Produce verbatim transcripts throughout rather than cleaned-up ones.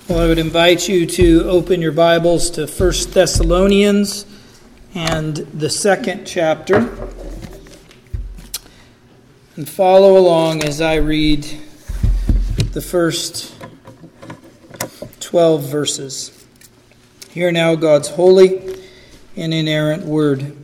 Well, I would invite you to open your Bibles to First Thessalonians and the second chapter and follow along as I read the first twelve verses. Hear now God's holy and inerrant word.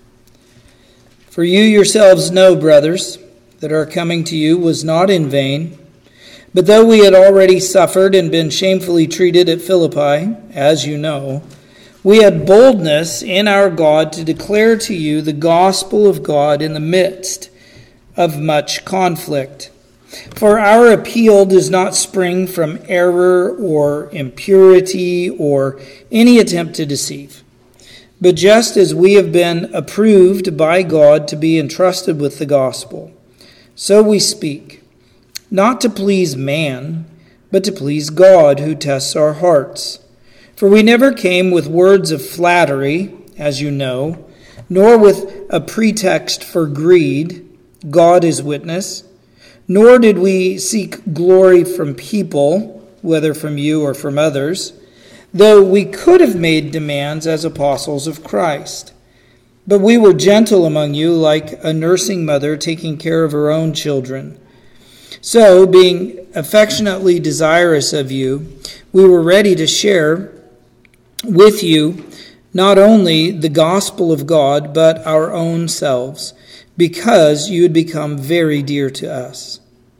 For you yourselves know, brothers, that our coming to you was not in vain. But though we had already suffered and been shamefully treated at Philippi, as you know, we had boldness in our God to declare to you the gospel of God in the midst of much conflict. For our appeal does not spring from error or impurity or any attempt to deceive. But just as we have been approved by God to be entrusted with the gospel, so we speak, not to please man, but to please God who tests our hearts. For we never came with words of flattery, as you know, nor with a pretext for greed, God is witness, nor did we seek glory from people, whether from you or from others, though we could have made demands as apostles of Christ. But we were gentle among you, like a nursing mother taking care of her own children. So, being affectionately desirous of you, we were ready to share with you not only the gospel of God, but our own selves, because you had become very dear to us.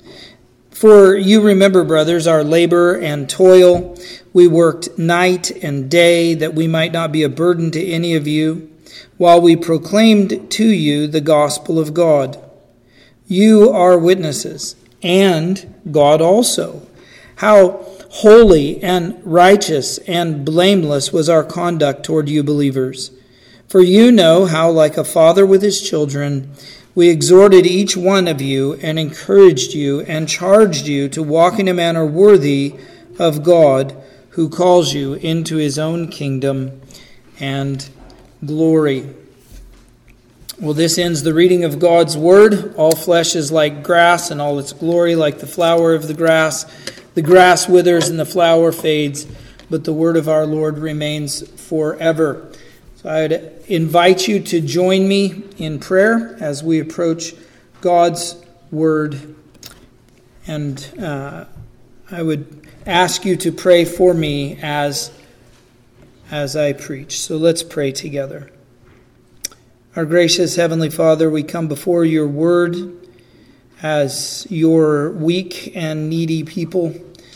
For you remember, brothers, our labor and toil. We worked night and day that we might not be a burden to any of you, while we proclaimed to you the gospel of God. You are witnesses, and God also, how holy and righteous and blameless was our conduct toward you believers. For you know how, like a father with his children, we exhorted each one of you and encouraged you and charged you to walk in a manner worthy of God, who calls you into his own kingdom and glory. Well, this ends the reading of God's word. All flesh is like grass, and all its glory like the flower of the grass. The grass withers and the flower fades, but the word of our Lord remains forever. So I would invite you to join me in prayer as we approach God's word. And uh, I would ask you to pray for me as, as I preach. So let's pray together. Our gracious Heavenly Father, we come before your word as your weak and needy people.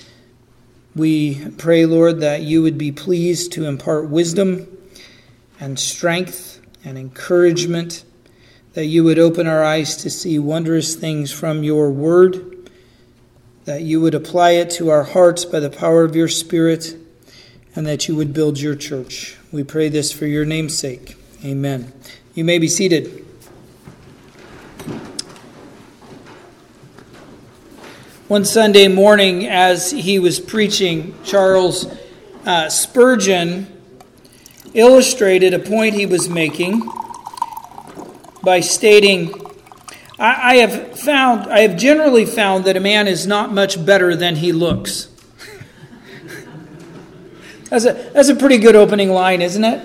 We pray, Lord, that you would be pleased to impart wisdom and strength and encouragement, that you would open our eyes to see wondrous things from your word, that you would apply it to our hearts by the power of your Spirit, and that you would build your church. We pray this for your name's sake. Amen. You may be seated. One Sunday morning, as he was preaching, Charles uh, Spurgeon illustrated a point he was making by stating, I, I have found, I have generally found that a man is not much better than he looks. That's a, that's a pretty good opening line, isn't it?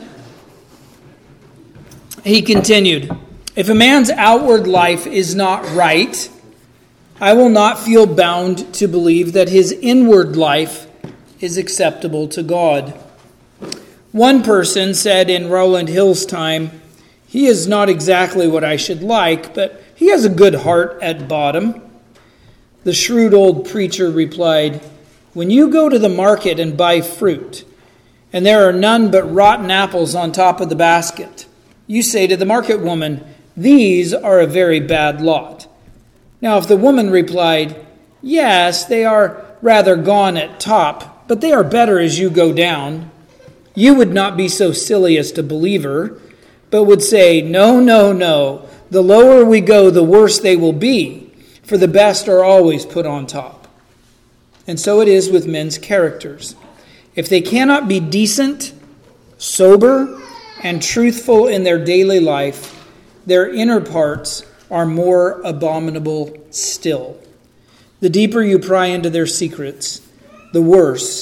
He continued, if a man's outward life is not right, I will not feel bound to believe that his inward life is acceptable to God. One person said in Rowland Hill's time, he is not exactly what I should like, but he has a good heart at bottom. The shrewd old preacher replied, when you go to the market and buy fruit, and there are none but rotten apples on top of the basket, you say to the market woman, these are a very bad lot. Now, if the woman replied, yes, they are rather gone at top, but they are better as you go down, you would not be so silly as to believe her, but would say, no, no, no, the lower we go, the worse they will be, for the best are always put on top. And so it is with men's characters. If they cannot be decent, sober, and truthful in their daily life, their inner parts are more abominable still. The deeper you pry into their secrets, the worse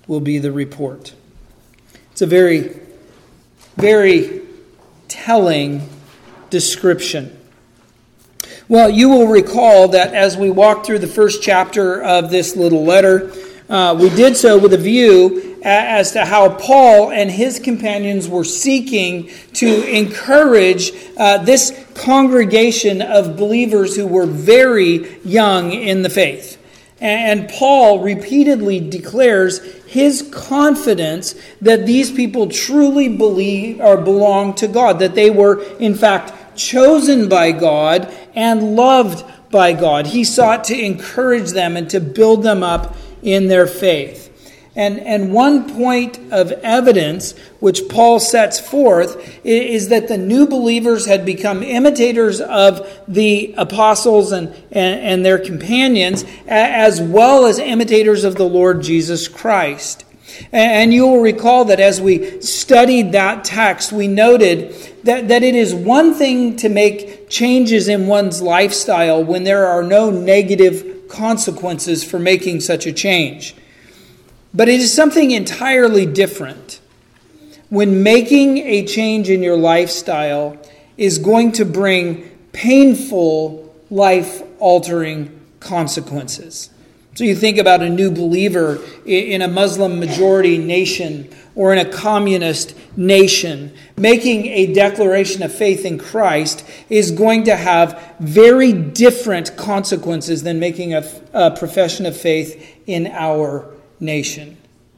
will be the report. It's a very, very telling description. Well, you will recall that as we walked through the first chapter of this little letter, uh, we did so with a view as to how Paul and his companions were seeking to encourage uh, this congregation of believers who were very young in the faith. And Paul repeatedly declares his confidence that these people truly believe or belong to God, that they were, in fact, chosen by God and loved by God. He sought to encourage them and to build them up in their faith. And, and one point of evidence which Paul sets forth is that the new believers had become imitators of the apostles and, and, and their companions, as well as imitators of the Lord Jesus Christ. And you will recall that as we studied that text, we noted that, that it is one thing to make changes in one's lifestyle when there are no negative consequences for making such a change. But it is something entirely different when making a change in your lifestyle is going to bring painful, life-altering consequences. So you think about a new believer in a Muslim-majority nation or in a communist nation. Making a declaration of faith in Christ is going to have very different consequences than making a, a profession of faith in our nation.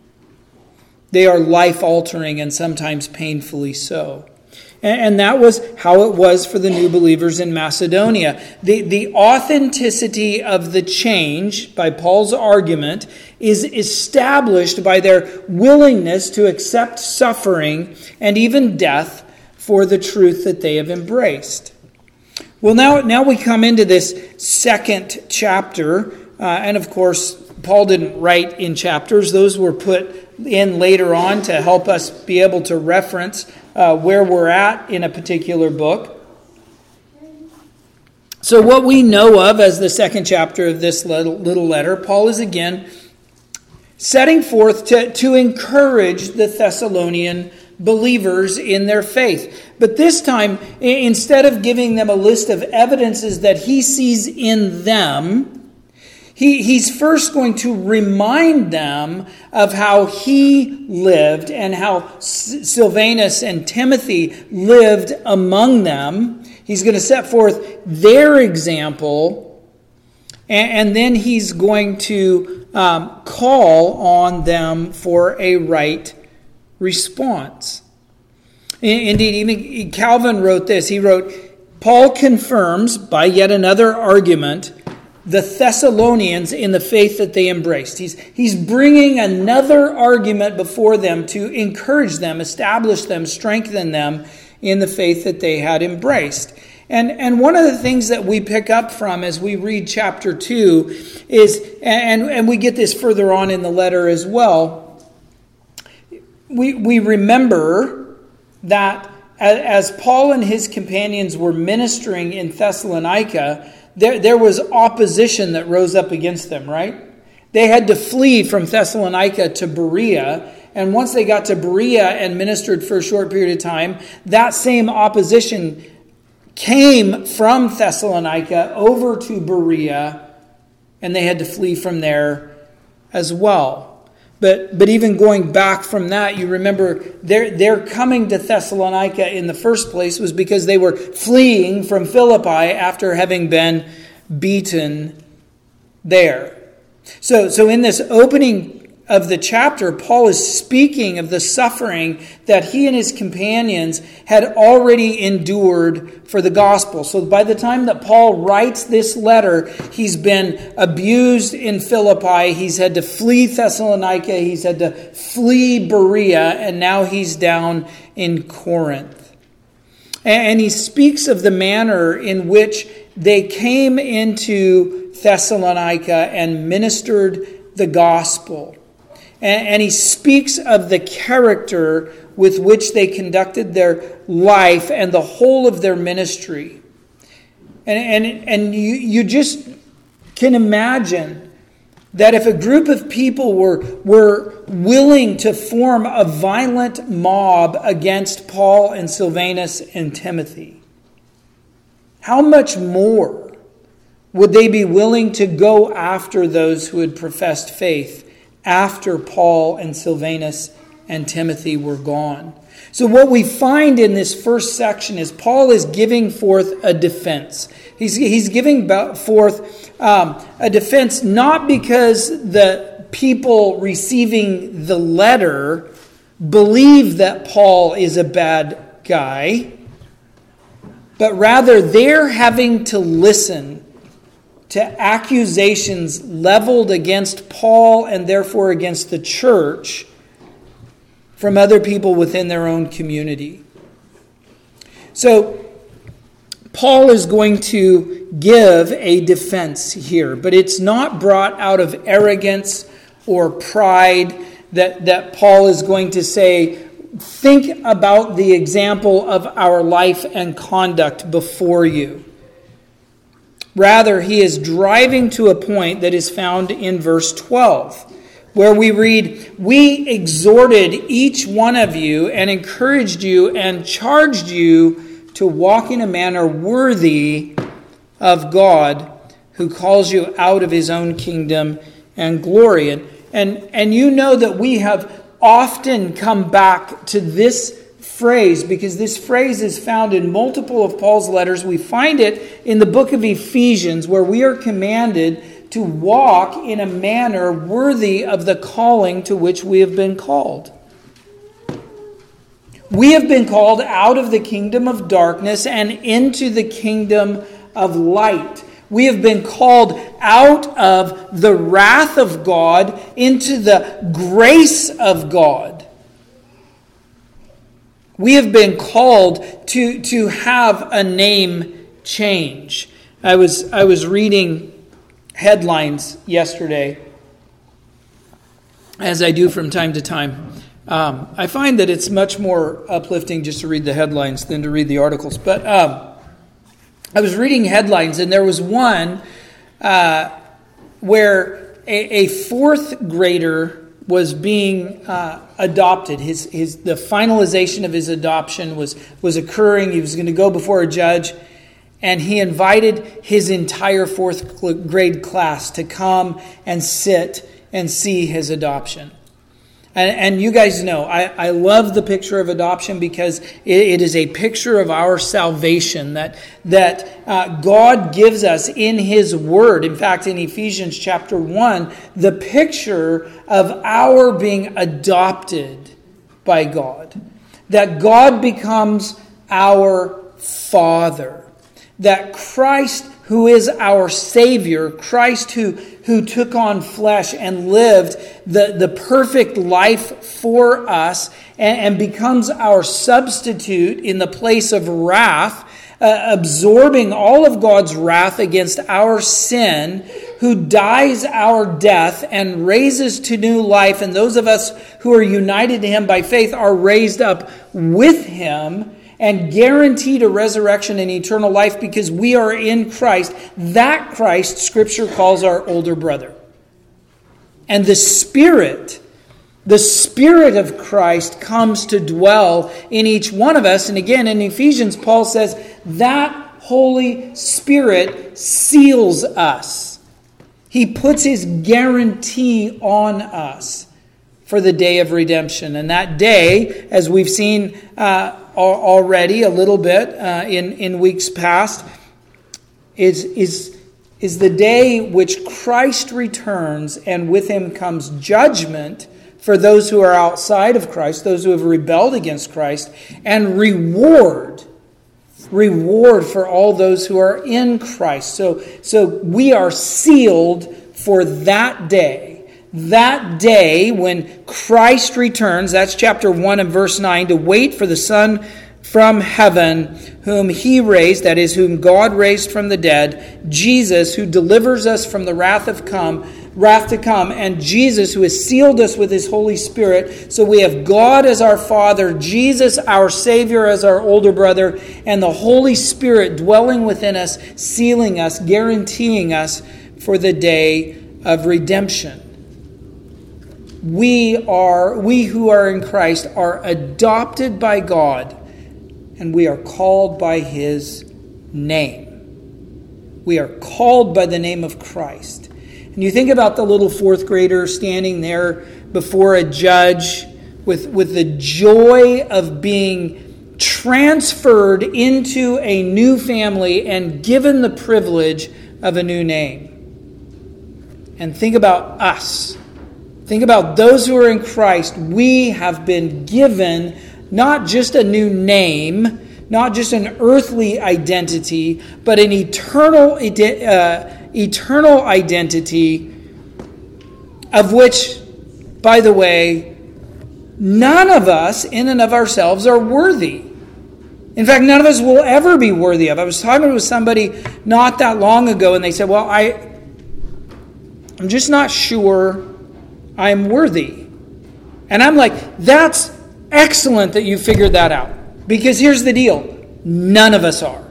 They are life-altering and sometimes painfully so. And that was how it was for the new believers in Macedonia. The, the authenticity of the change, by Paul's argument, is established by their willingness to accept suffering and even death for the truth that they have embraced. Well, now, now we come into this second chapter, uh, and of course, Paul didn't write in chapters. Those were put in later on to help us be able to reference uh, where we're at in a particular book. So what we know of as the second chapter of this little, little letter, Paul is again setting forth to, to encourage the Thessalonian believers in their faith. But this time, instead of giving them a list of evidences that he sees in them, He, he's first going to remind them of how he lived and how Silvanus and Timothy lived among them. He's going to set forth their example, and, and then he's going to um, call on them for a right response. Indeed, even Calvin wrote this. He wrote, Paul confirms by yet another argument the Thessalonians in the faith that they embraced. He's, he's bringing another argument before them to encourage them, establish them, strengthen them in the faith that they had embraced. And, and one of the things that we pick up from as we read chapter two is, and, and we get this further on in the letter as well, we, we remember that as Paul and his companions were ministering in Thessalonica, There, there was opposition that rose up against them, right? They had to flee from Thessalonica to Berea. And once they got to Berea and ministered for a short period of time, that same opposition came from Thessalonica over to Berea, and they had to flee from there as well. But but even going back from that, you remember their, their coming to Thessalonica in the first place was because they were fleeing from Philippi after having been beaten there. So, so in this opening of the chapter, Paul is speaking of the suffering that he and his companions had already endured for the gospel. So by the time that Paul writes this letter, he's been abused in Philippi, he's had to flee Thessalonica, he's had to flee Berea, and now he's down in Corinth. And he speaks of the manner in which they came into Thessalonica and ministered the gospel. And he speaks of the character with which they conducted their life and the whole of their ministry. And, and, and you, you just can imagine that if a group of people were, were willing to form a violent mob against Paul and Silvanus and Timothy, how much more would they be willing to go after those who had professed faith after Paul and Silvanus and Timothy were gone? So what we find in this first section is Paul is giving forth a defense. He's, he's giving forth um, a defense not because the people receiving the letter believe that Paul is a bad guy, but rather they're having to listen to accusations leveled against Paul and therefore against the church from other people within their own community. So Paul is going to give a defense here, but it's not brought out of arrogance or pride that, that Paul is going to say, think about the example of our life and conduct before you. Rather, he is driving to a point that is found in verse twelve, where we read, "We exhorted each one of you and encouraged you and charged you to walk in a manner worthy of God, who calls you out of his own kingdom and glory." And, and, and you know that we have often come back to this phrase, because this phrase is found in multiple of Paul's letters. We find it in the book of Ephesians, where we are commanded to walk in a manner worthy of the calling to which we have been called. We have been called out of the kingdom of darkness and into the kingdom of light. We have been called out of the wrath of God into the grace of God. We have been called to, to have a name change. I was I was reading headlines yesterday, as I do from time to time. Um, I find that it's much more uplifting just to read the headlines than to read the articles. But um, I was reading headlines, and there was one uh, where a, a fourth grader was being uh, adopted. His his the finalization of his adoption was was occurring. He was going to go before a judge, and he invited his entire fourth grade class to come and sit and see his adoption. And, and you guys know, I, I love the picture of adoption because it, it is a picture of our salvation that, that uh, God gives us in His Word. In fact, in Ephesians chapter one, the picture of our being adopted by God. That God becomes our Father. That Christ, who is our Savior, Christ who, who took on flesh and lived the, the perfect life for us and, and becomes our substitute in the place of wrath, uh, absorbing all of God's wrath against our sin, who dies our death and raises to new life. And those of us who are united to Him by faith are raised up with Him and guaranteed a resurrection and eternal life because we are in Christ. That Christ, Scripture calls our older brother. And the Spirit, the Spirit of Christ comes to dwell in each one of us. And again, in Ephesians, Paul says that Holy Spirit seals us. He puts His guarantee on us for the day of redemption. And that day, as we've seen uh, already a little bit uh, in, in weeks past, is, is, is the day which Christ returns, and with Him comes judgment for those who are outside of Christ, those who have rebelled against Christ, and reward, reward for all those who are in Christ. So, so we are sealed for that day. That day when Christ returns, that's chapter one and verse nine, to wait for the Son from heaven, whom He raised, that is, whom God raised from the dead, Jesus, who delivers us from the wrath of come, wrath to come, and Jesus, who has sealed us with His Holy Spirit. So we have God as our Father, Jesus, our Savior, as our older brother, and the Holy Spirit dwelling within us, sealing us, guaranteeing us for the day of redemption. We are, we who are in Christ are adopted by God, and we are called by His name. We are called by the name of Christ. And you think about the little fourth grader standing there before a judge with, with the joy of being transferred into a new family and given the privilege of a new name. And think about us. Think about those who are in Christ. We have been given not just a new name, not just an earthly identity, but an eternal, uh, eternal identity, of which, by the way, none of us in and of ourselves are worthy. In fact, none of us will ever be worthy of. I was talking with somebody not that long ago, and they said, well, I, I'm just not sure I'm worthy. And I'm like, that's excellent that you figured that out. Because here's the deal. None of us are.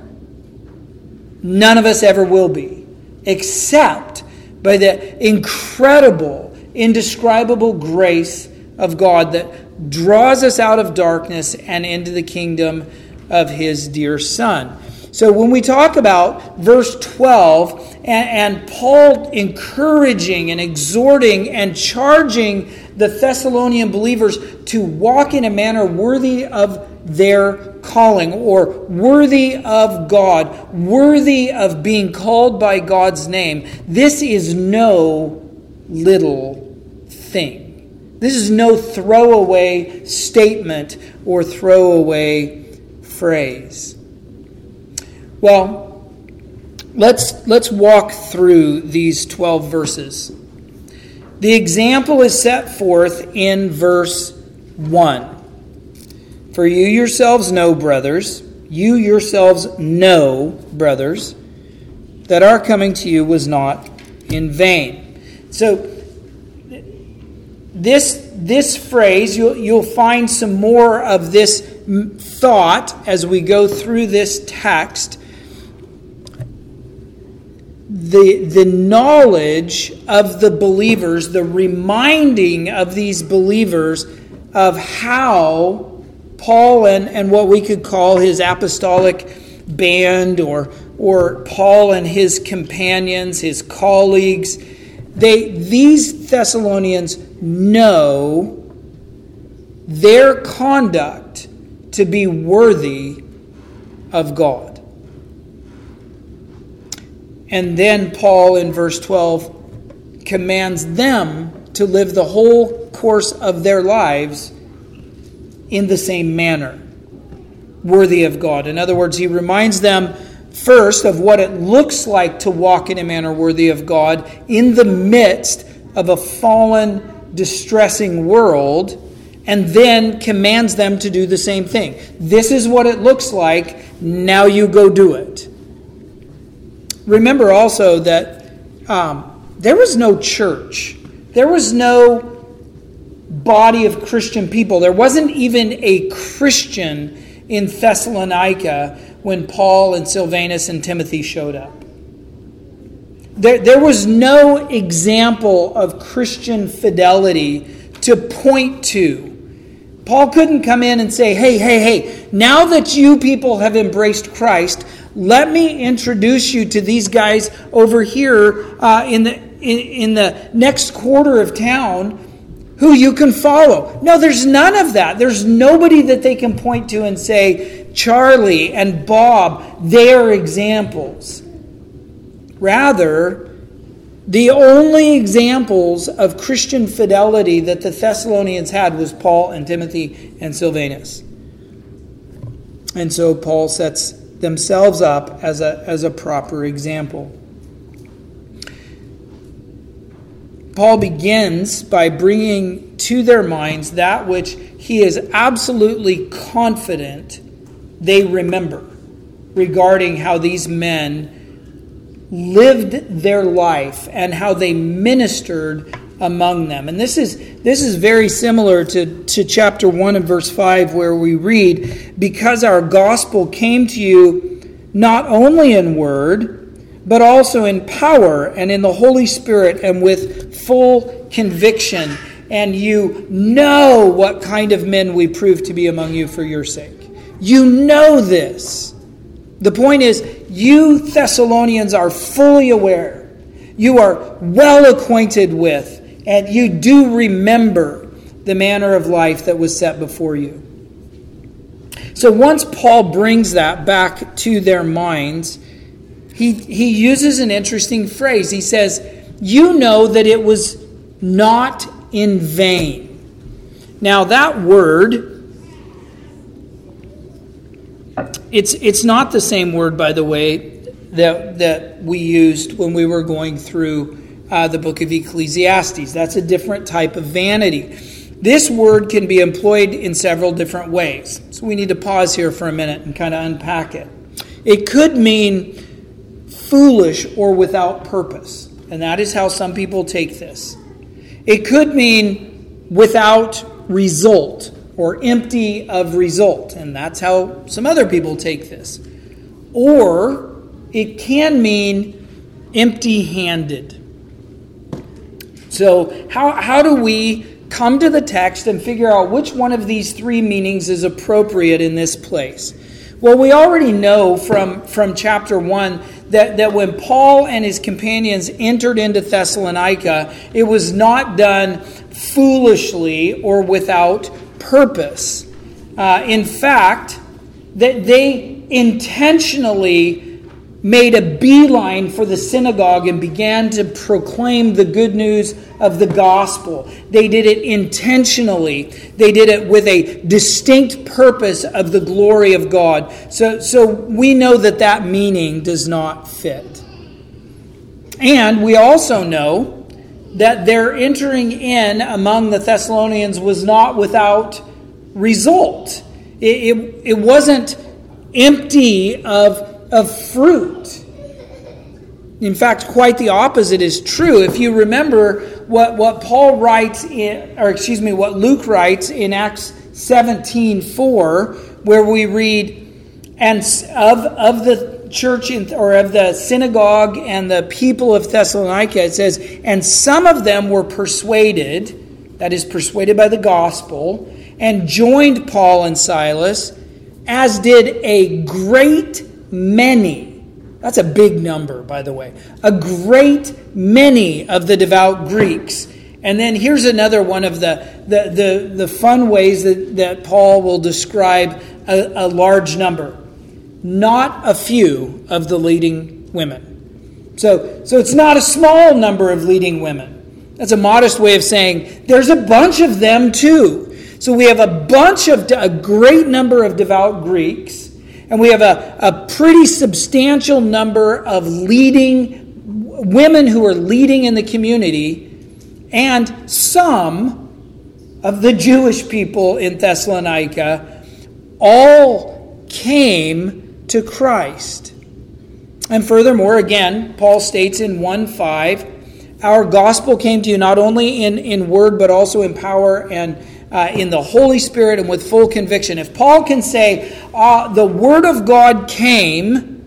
None of us ever will be. Except by the incredible, indescribable grace of God that draws us out of darkness and into the kingdom of His dear Son. So when we talk about verse twelve, and, and Paul encouraging and exhorting and charging the Thessalonian believers to walk in a manner worthy of their calling, or worthy of God, worthy of being called by God's name, this is no little thing. This is no throwaway statement or throwaway phrase. Well, let's let's walk through these twelve verses. The example is set forth in verse one. For you yourselves know, brothers, you yourselves know, brothers, that our coming to you was not in vain. So this this phrase, you'll, you'll find some more of this thought as we go through this text. The, the knowledge of the believers, the reminding of these believers of how Paul and, and what we could call his apostolic band, or, or Paul and his companions, his colleagues, they these Thessalonians know their conduct to be worthy of God. And then Paul in verse twelve commands them to live the whole course of their lives in the same manner, worthy of God. In other words, he reminds them first of what it looks like to walk in a manner worthy of God in the midst of a fallen, distressing world, and then commands them to do the same thing. This is what it looks like. Now you go do it. Remember also that um, there was no church. There was no body of Christian people. There wasn't even a Christian in Thessalonica when Paul and Silvanus and Timothy showed up. There, there was no example of Christian fidelity to point to. Paul couldn't come in and say, hey, hey, hey, now that you people have embraced Christ, let me introduce you to these guys over here uh, in the in, in the next quarter of town who you can follow. No, there's none of that. There's nobody that they can point to and say, Charlie and Bob, they are examples. Rather, the only examples of Christian fidelity that the Thessalonians had was Paul and Timothy and Silvanus. And so Paul sets themselves up as a, as a proper example. Paul begins by bringing to their minds that which he is absolutely confident they remember regarding how these men lived their life and how they ministered among them. And this is this is very similar to, to chapter one and verse five, where we read, because our gospel came to you not only in word, but also in power and in the Holy Spirit and with full conviction. And you know what kind of men we prove to be among you for your sake. You know this. The point is, you Thessalonians are fully aware. You are well acquainted with, and you do remember the manner of life that was set before you. So once Paul brings that back to their minds, he, he uses an interesting phrase. He says, you know that it was not in vain. Now that word, it's it's not the same word, by the way, that, that we used when we were going through uh, the book of Ecclesiastes. That's a different type of vanity. This word can be employed in several different ways. So we need to pause here for a minute and kind of unpack it. It could mean foolish or without purpose. And that is how some people take this. It could mean without result or empty of result. And that's how some other people take this. Or it can mean empty-handed. So how, how do we come to the text and figure out which one of these three meanings is appropriate in this place? Well, we already know from, from chapter one that, that when Paul and his companions entered into Thessalonica, it was not done foolishly or without purpose. Uh, in fact, that they intentionally made a beeline for the synagogue and began to proclaim the good news of the gospel. They did it intentionally. They did it with a distinct purpose of the glory of God. So, so we know that that meaning does not fit. And we also know that their entering in among the Thessalonians was not without result. It, it, it wasn't empty of of fruit. In fact, quite the opposite is true. If you remember what, what Paul writes, in, or excuse me, what Luke writes in Acts seventeen four, where we read, and of, of the church in, or of the synagogue and the people of Thessalonica, it says, and some of them were persuaded, that is persuaded by the gospel, and joined Paul and Silas, as did a great many. That's a big number, by the way. A great many of the devout Greeks. And then here's another one of the, the, the, the fun ways that, that Paul will describe a, a large number. Not a few of the leading women. So, so it's not a small number of leading women. That's a modest way of saying there's a bunch of them too. So we have a bunch of, a great number of devout Greeks. And we have a, a pretty substantial number of leading women who are leading in the community, and some of the Jewish people in Thessalonica all came to Christ. And furthermore, again, Paul states in one five, our gospel came to you not only in, in word but also in power and Uh, in the Holy Spirit and with full conviction. If Paul can say uh, the Word of God came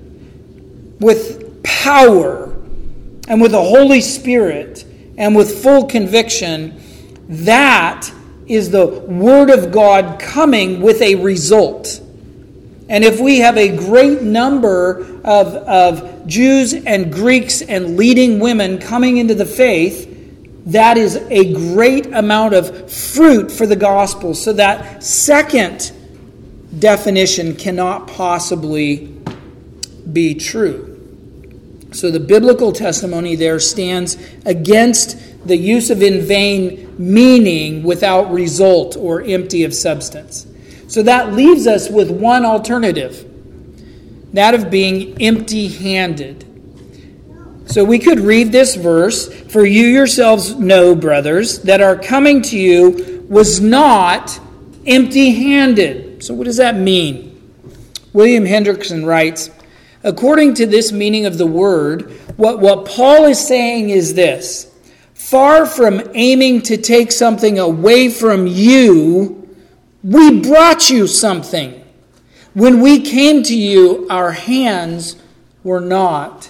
with power and with the Holy Spirit and with full conviction, that is the Word of God coming with a result. And if we have a great number of, of Jews and Greeks and leading women coming into the faith, that is a great amount of fruit for the gospel. So that second definition cannot possibly be true. So the biblical testimony there stands against the use of in vain meaning without result or empty of substance. So that leaves us with one alternative, that of being empty-handed. So we could read this verse, for you yourselves know, brothers, that our coming to you was not empty-handed. So what does that mean? William Hendrickson writes, according to this meaning of the word, what, what Paul is saying is this: far from aiming to take something away from you, we brought you something. When we came to you, our hands were not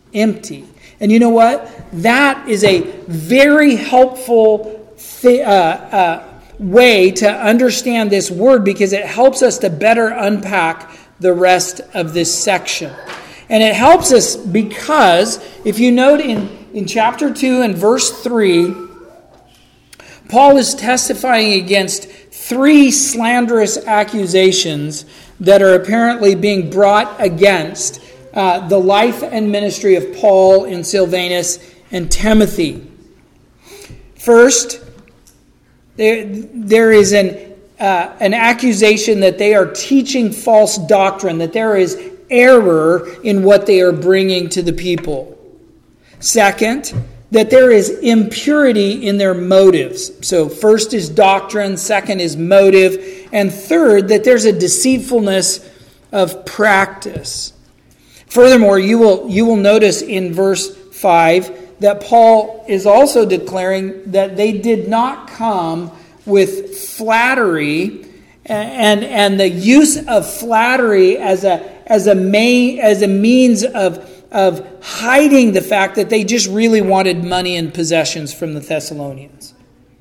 empty. And you know what? That is a very helpful th- uh, uh, way to understand this word, because it helps us to better unpack the rest of this section. And it helps us because, if you note in, in chapter two and verse three, Paul is testifying against three slanderous accusations that are apparently being brought against uh, the life and ministry of Paul and Silvanus and Timothy. First, there, there is an, uh, an accusation that they are teaching false doctrine, that there is error in what they are bringing to the people. Second, that there is impurity in their motives. So first is doctrine, second is motive, and third, that there's a deceitfulness of practice. Furthermore, you will, you will notice in verse five that Paul is also declaring that they did not come with flattery and, and the use of flattery as a as a main, as a means of of hiding the fact that they just really wanted money and possessions from the Thessalonians.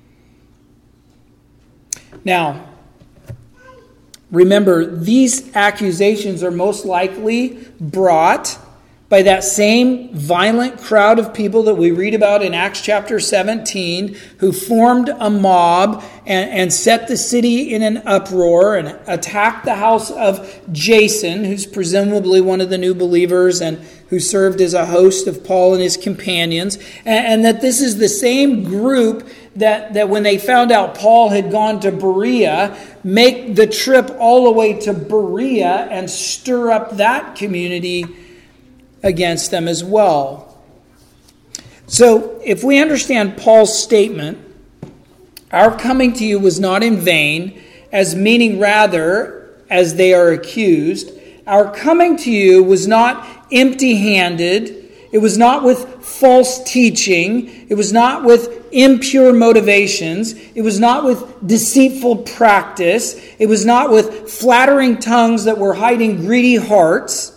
Now, remember, these accusations are most likely brought by that same violent crowd of people that we read about in Acts chapter seventeen, who formed a mob and, and set the city in an uproar and attacked the house of Jason, who's presumably one of the new believers and who served as a host of Paul and his companions. And, and that this is the same group that, that when they found out Paul had gone to Berea, make the trip all the way to Berea and stir up that community against them as well. So, if we understand Paul's statement, our coming to you was not in vain, as meaning rather, as they are accused, our coming to you was not empty-handed, it was not with false teaching, it was not with impure motivations, it was not with deceitful practice, it was not with flattering tongues that were hiding greedy hearts,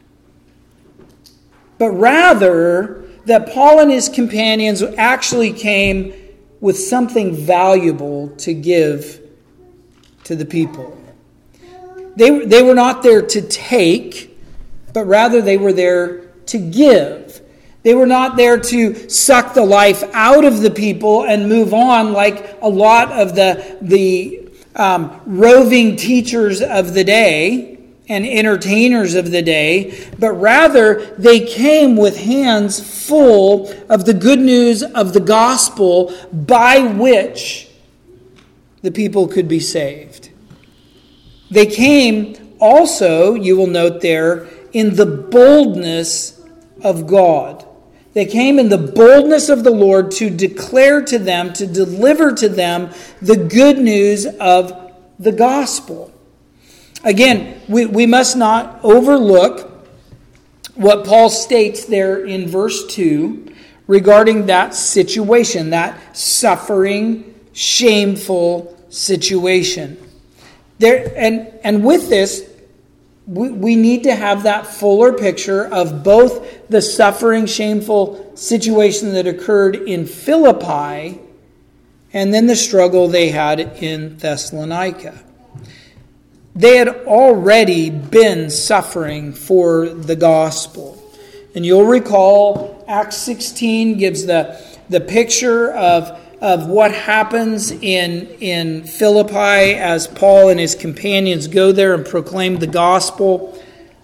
but rather that Paul and his companions actually came with something valuable to give to the people. They, they were not there to take, but rather they were there to give. They were not there to suck the life out of the people and move on like a lot of the, the um, roving teachers of the day and entertainers of the day, but rather they came with hands full of the good news of the gospel by which the people could be saved. They came also, you will note there, in the boldness of God. They came in the boldness of the Lord to declare to them, to deliver to them the good news of the gospel. Again, we, we must not overlook what Paul states there in verse two regarding that situation, that suffering, shameful situation. There, and, and with this, we, we need to have that fuller picture of both the suffering, shameful situation that occurred in Philippi and then the struggle they had in Thessalonica. They had already been suffering for the gospel. And you'll recall Acts sixteen gives the, the picture of, of what happens in, in Philippi as Paul and his companions go there and proclaim the gospel.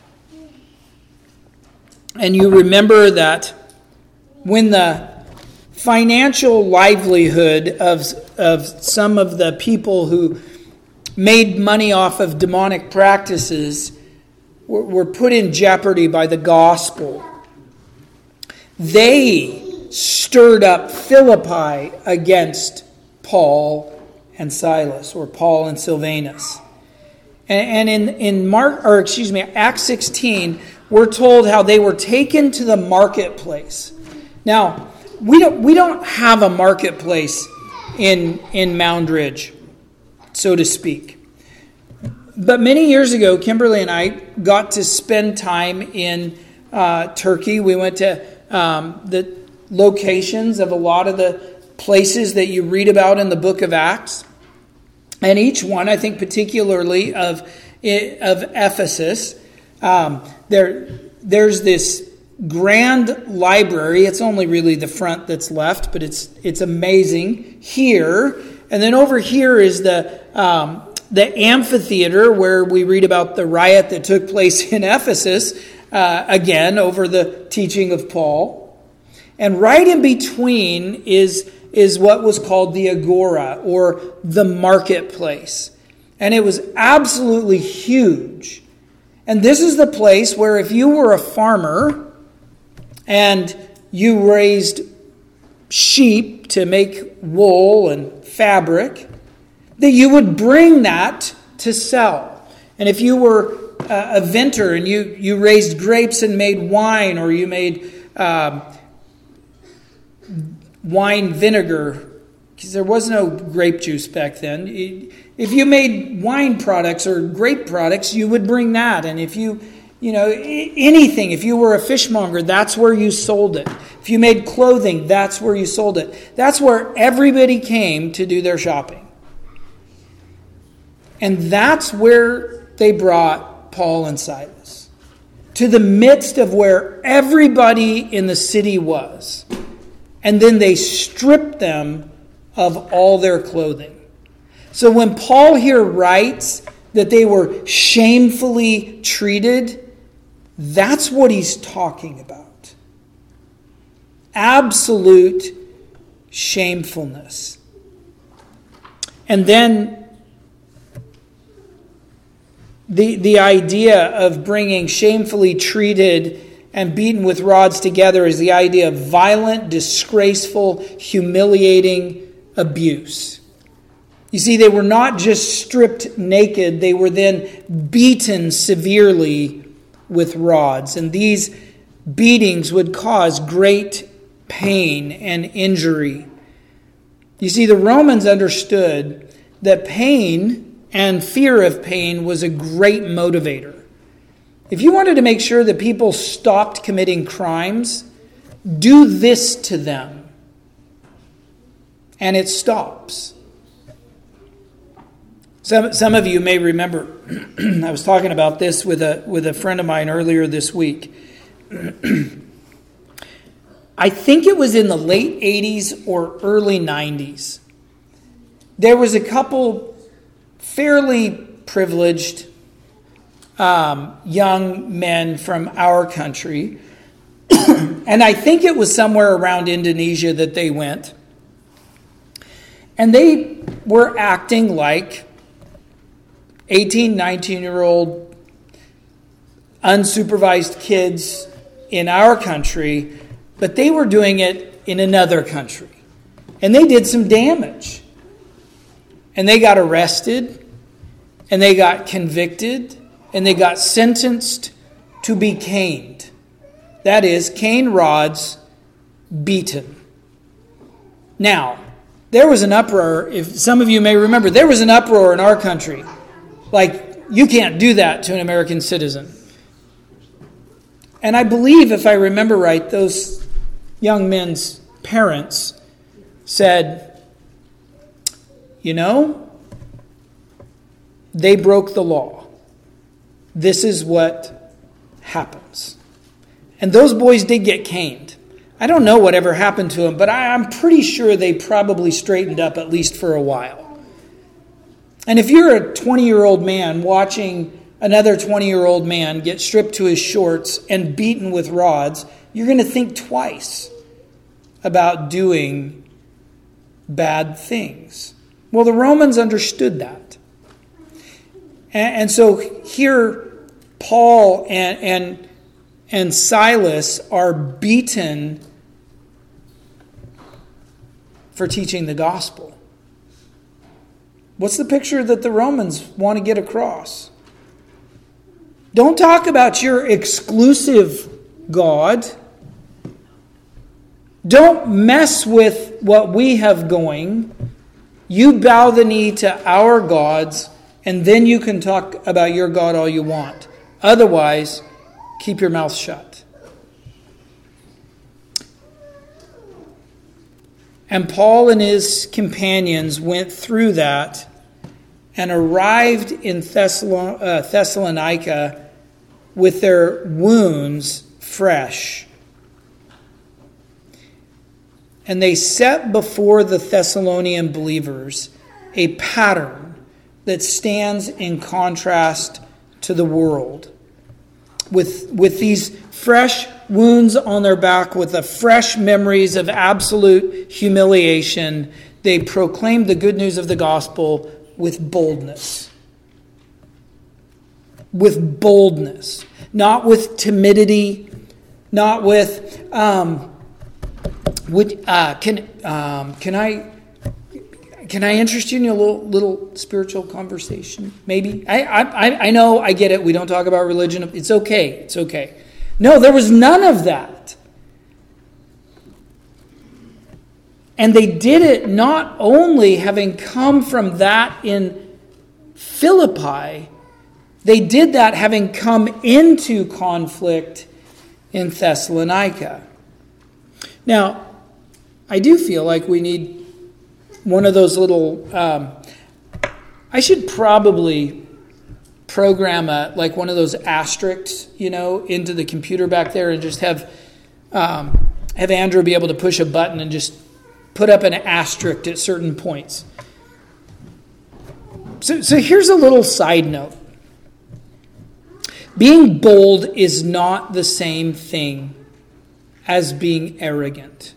And you remember that when the financial livelihood of, of some of the people who made money off of demonic practices were, were put in jeopardy by the gospel, they stirred up Philippi against Paul and Silas, or Paul and Silvanus. And, and in, in Mark, or excuse me, Acts sixteen, we're told how they were taken to the marketplace. Now, we don't we don't have a marketplace in in Moundridge, so to speak. But many years ago, Kimberly and I got to spend time in uh, Turkey. We went to um, the locations of a lot of the places that you read about in the book of Acts. And each one, I think particularly of, of Ephesus, um, there, there's this grand library. It's only really the front that's left, but it's it's amazing here. And then over here is the um, the amphitheater where we read about the riot that took place in Ephesus, uh, again, over the teaching of Paul. And right in between is, is what was called the Agora, or the marketplace. And it was absolutely huge. And this is the place where if you were a farmer and you raised sheep to make wool and fabric, that you would bring that to sell. And if you were a vintner and you, you raised grapes and made wine, or you made um, wine vinegar, because there was no grape juice back then. If you made wine products or grape products, you would bring that. And if you, you know, anything, if you were a fishmonger, that's where you sold it. If you made clothing, that's where you sold it. That's where everybody came to do their shopping. And that's where they brought Paul and Silas, to the midst of where everybody in the city was. And then they stripped them of all their clothing. So when Paul here writes that they were shamefully treated, that's what he's talking about. Absolute shamefulness. And then the, the idea of bringing shamefully treated and beaten with rods together is the idea of violent, disgraceful, humiliating abuse. You see, they were not just stripped naked, they were then beaten severely with rods. And these beatings would cause great pain and injury. You see, the Romans understood that pain and fear of pain was a great motivator. If you wanted to make sure that people stopped committing crimes, do this to them, and it stops. Some some of you may remember, I was talking about this with a with a friend of mine earlier this week. I think it was in the late eighties or early nineties. There was a couple fairly privileged um, young men from our country, and I think it was somewhere around Indonesia that they went, and they were acting like eighteen, nineteen-year-old unsupervised kids in our country, but they were doing it in another country. And they did some damage. And they got arrested, and they got convicted, and they got sentenced to be caned. That is, cane rods, beaten. Now, there was an uproar, if some of you may remember, there was an uproar in our country. Like, you can't do that to an American citizen. And I believe, if I remember right, those young men's parents said, you know, they broke the law. This is what happens. And those boys did get caned. I don't know whatever happened to them, but I, I'm pretty sure they probably straightened up at least for a while. And if you're a twenty-year-old man watching another twenty-year-old man get stripped to his shorts and beaten with rods, you're going to think twice about doing bad things. Well, the Romans understood that. And, and so here, Paul and, and, and Silas are beaten for teaching the gospel. What's the picture that the Romans want to get across? Don't talk about your exclusive God. Don't mess with what we have going. You bow the knee to our gods, and then you can talk about your God all you want. Otherwise, keep your mouth shut. And Paul and his companions went through that and arrived in Thessalon- uh, Thessalonica with their wounds fresh. And they set before the Thessalonian believers a pattern that stands in contrast to the world. With, with these fresh wounds on their back, with the fresh memories of absolute humiliation, they proclaimed the good news of the gospel with boldness. With boldness. Not with timidity, not with, um, would, uh, can, um, can I, can I interest you in a little, little spiritual conversation? Maybe? I, I, I know, I get it. We don't talk about religion. It's okay. It's okay. No, there was none of that. And they did it not only having come from that in Philippi, they did that having come into conflict in Thessalonica. Now, I do feel like we need one of those little... Um, I should probably program a, like one of those asterisks, you know, into the computer back there and just have um, have Andrew be able to push a button and just put up an asterisk at certain points. So, so here's a little side note. Being bold is not the same thing as being arrogant.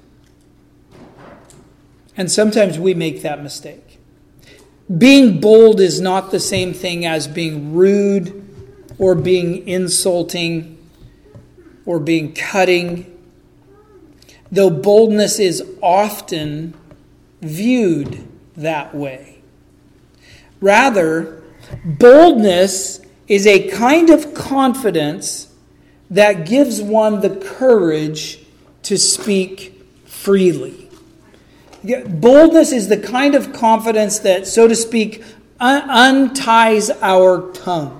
And sometimes we make that mistake. Being bold is not the same thing as being rude or being insulting or being cutting, though boldness is often viewed that way. Rather, boldness is a kind of confidence that gives one the courage to speak freely. Boldness is the kind of confidence that, so to speak, un- unties our tongue.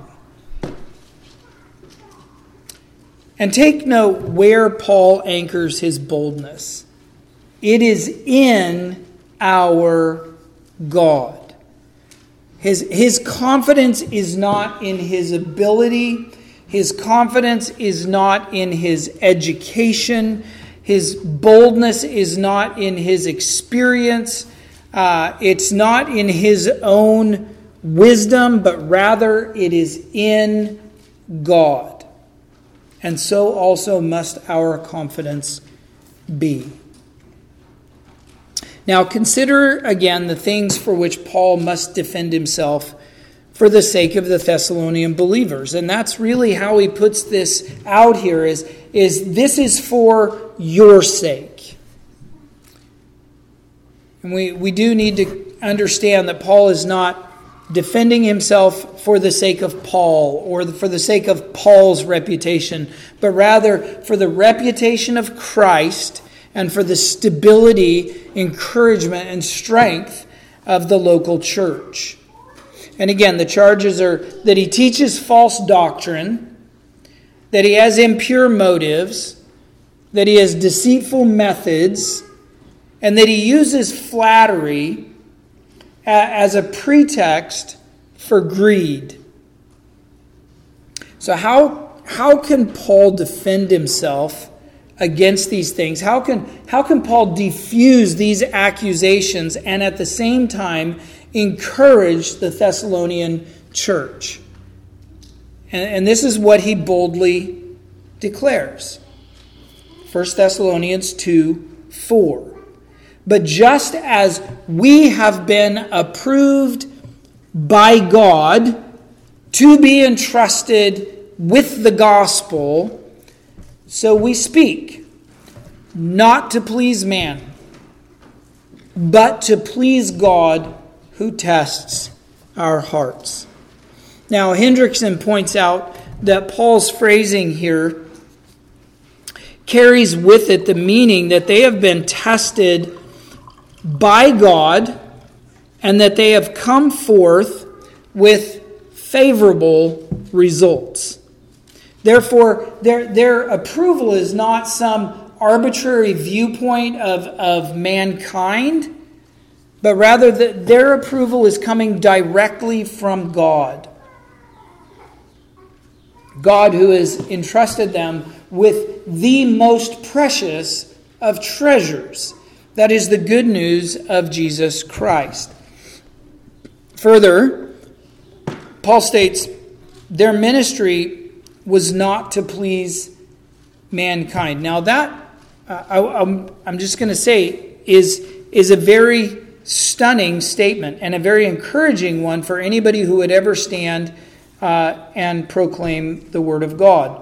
And take note where Paul anchors his boldness. It is in our God. His, his confidence is not in his ability. His confidence is not in his education. His boldness is not in his experience. Uh, it's not in his own wisdom, but rather it is in God. And so also must our confidence be. Now consider again the things for which Paul must defend himself for the sake of the Thessalonian believers. And that's really how he puts this out here, is, is this is for your sake. And we, we do need to understand that Paul is not defending himself for the sake of Paul or for the sake of Paul's reputation, but rather for the reputation of Christ and for the stability, encouragement, and strength of the local church. And again, the charges are that he teaches false doctrine, that he has impure motives, that he has deceitful methods, and that he uses flattery as a pretext for greed. So how, how can Paul defend himself against these things? How can, how can Paul defuse these accusations and at the same time encourage the Thessalonian church? And, and this is what he boldly declares. First Thessalonians two four. But just as we have been approved by God to be entrusted with the gospel, so we speak, not to please man, but to please God who tests our hearts. Now, Hendrickson points out that Paul's phrasing here carries with it the meaning that they have been tested by God and that they have come forth with favorable results. Therefore, their, their approval is not some arbitrary viewpoint of, of mankind, but rather that their approval is coming directly from God. God who has entrusted them with the most precious of treasures. That is the good news of Jesus Christ. Further, Paul states, their ministry was not to please mankind. Now that, uh, I, I'm, I'm just going to say, is, is a very stunning statement and a very encouraging one for anybody who would ever stand uh, and proclaim the Word of God.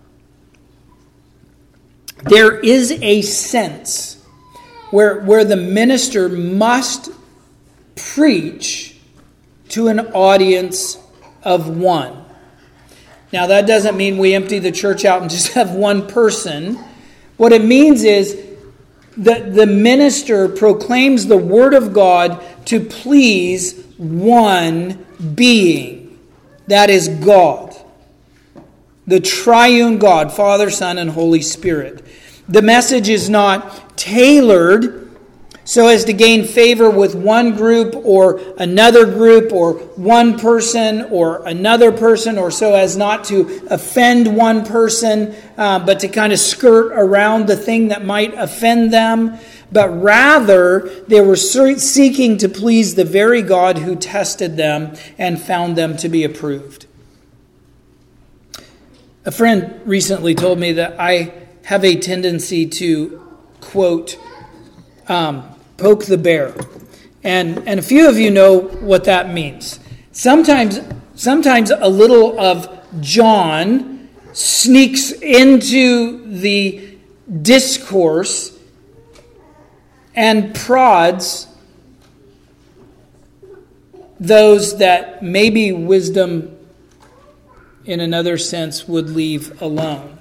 There is a sense where, where the minister must preach to an audience of one. Now, that doesn't mean we empty the church out and just have one person. What it means is that the minister proclaims the Word of God to please one being. That is God. The triune God, Father, Son, and Holy Spirit. The message is not tailored so as to gain favor with one group or another group or one person or another person, or so as not to offend one person, uh, but to kind of skirt around the thing that might offend them. But rather, they were seeking to please the very God who tested them and found them to be approved. A friend recently told me that I have a tendency to, quote, um, poke the bear. And, and a few of you know what that means. Sometimes, sometimes a little of John sneaks into the discourse and prods those that maybe wisdom, in another sense, would leave alone.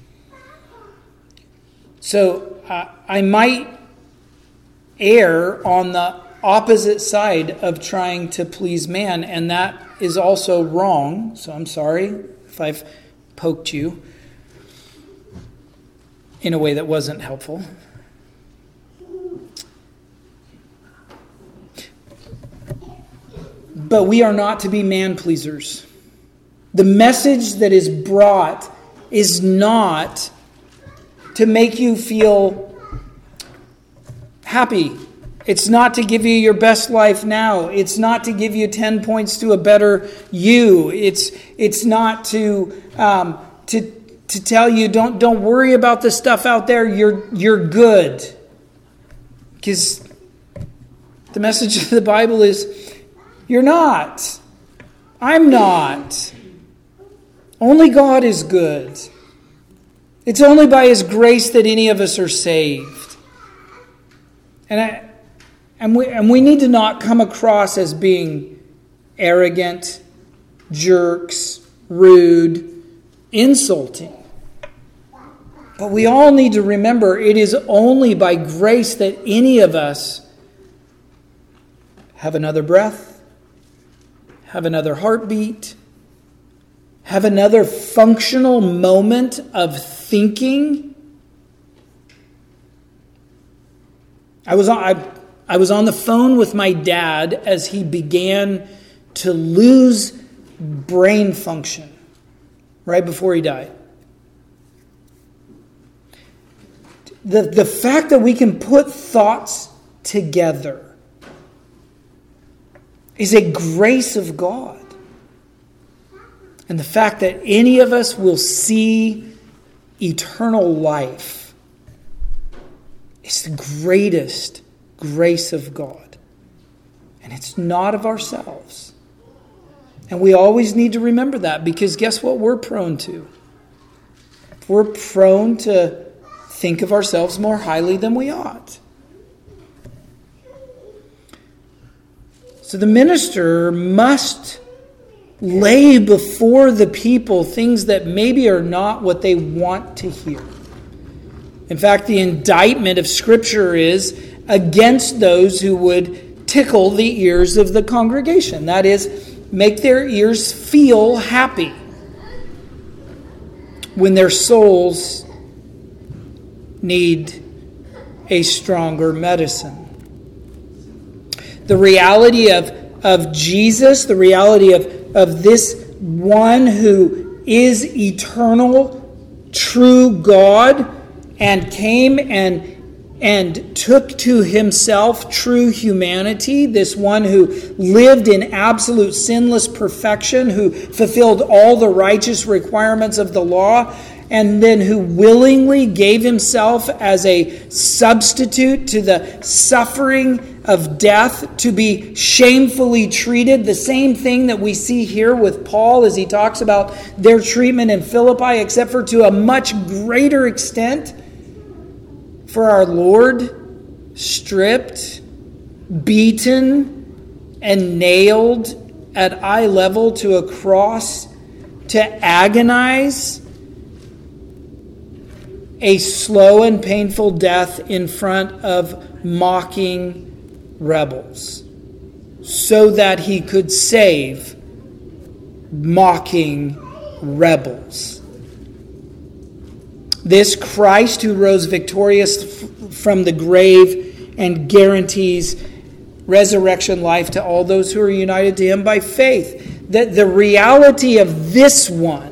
So uh, I might err on the opposite side of trying to please man, and that is also wrong. So I'm sorry if I've poked you in a way that wasn't helpful. But we are not to be man-pleasers. The message that is brought is not to make you feel happy. It's not to give you your best life now. It's not to give you ten points to a better you. It's it's not to um, to to tell you don't don't worry about the stuff out there. You're you're good. Because the message of the Bible is you're not. I'm not. Only God is good. It's only by His grace that any of us are saved. And I, and we and we need to not come across as being arrogant, jerks, rude, insulting. But we all need to remember it is only by grace that any of us have another breath, have another heartbeat, have another functional moment of thinking. I was on, I, I was on the phone with my dad as he began to lose brain function right before he died. The, the fact that we can put thoughts together is a grace of God. And the fact that any of us will see eternal life is the greatest grace of God. And it's not of ourselves. And we always need to remember that, because guess what we're prone to? We're prone to think of ourselves more highly than we ought. So the minister must lay before the people things that maybe are not what they want to hear. In fact, the indictment of Scripture is against those who would tickle the ears of the congregation. That is, make their ears feel happy when their souls need a stronger medicine. The reality of, of Jesus, the reality of, of this one who is eternal, true God, and came and and took to himself true humanity, this one who lived in absolute sinless perfection, who fulfilled all the righteous requirements of the law, and then who willingly gave himself as a substitute to the suffering of death, to be shamefully treated. The same thing that we see here with Paul as he talks about their treatment in Philippi, except for to a much greater extent. For our Lord, stripped, beaten, and nailed at eye level to a cross to agonize a slow and painful death in front of mocking rebels, so that he could save mocking rebels. This Christ who rose victorious f- from the grave and guarantees resurrection life to all those who are united to him by faith. That the reality of this one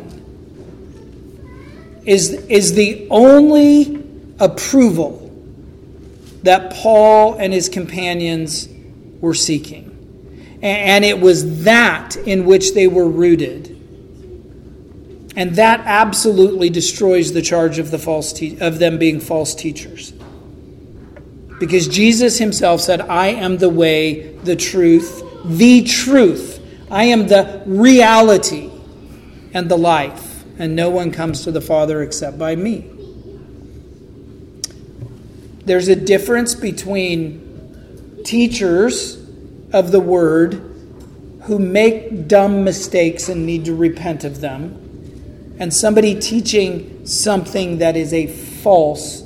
is, is the only approval that Paul and his companions were seeking. And it was that in which they were rooted. And that absolutely destroys the charge of the false te- of them being false teachers. Because Jesus himself said, I am the way, the truth, the truth. I am the reality and the life. And no one comes to the Father except by me. There's a difference between teachers of the word who make dumb mistakes and need to repent of them, and somebody teaching something that is a false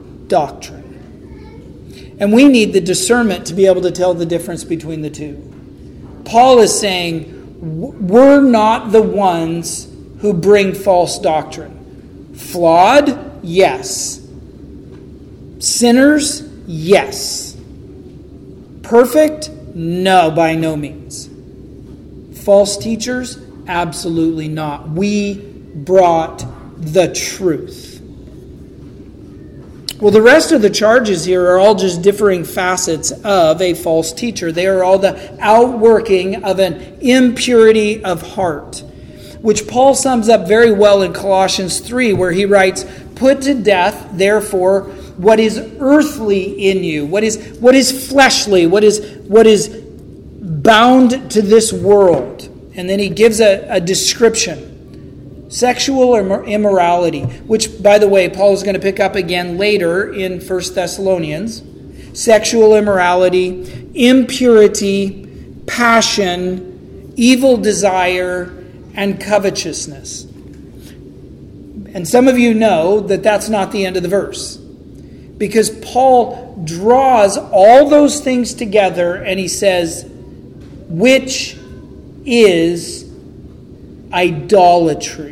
doctrine. And we need the discernment to be able to tell the difference between the two. Paul is saying, we're not the ones who bring false doctrine. Flawed? Yes. Sinners? Yes. Perfect? No, by no means. False teachers? Absolutely not. We brought the truth. Well, the rest of the charges here are all just differing facets of a false teacher. They are all the outworking of an impurity of heart, which Paul sums up very well in Colossians three, where he writes, put to death, therefore, what is earthly in you, what is what is fleshly, what is what is bound to this world. And then he gives a, a description. Sexual immorality, which, by the way, Paul is going to pick up again later in First Thessalonians. Sexual immorality, impurity, passion, evil desire, and covetousness. And some of you know that that's not the end of the verse, because Paul draws all those things together and he says, which is idolatry.